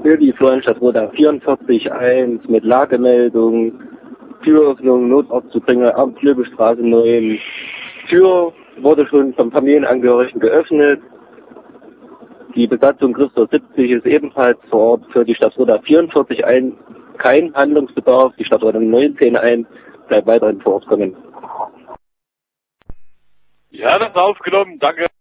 für die Florianstadtroute 44.1 mit Lagemeldung, Türöffnung, Notarztzubringer am Klöbestraße 9. Tür wurde schon vom Familienangehörigen geöffnet. Die Besatzung Christoph 70 ist ebenfalls vor Ort für die Stadtroute 44.1. Kein Handlungsbedarf. Die Stadtroute 19.1 bleibt weiterhin vor Ort kommen. Ja, das ist aufgenommen. Danke.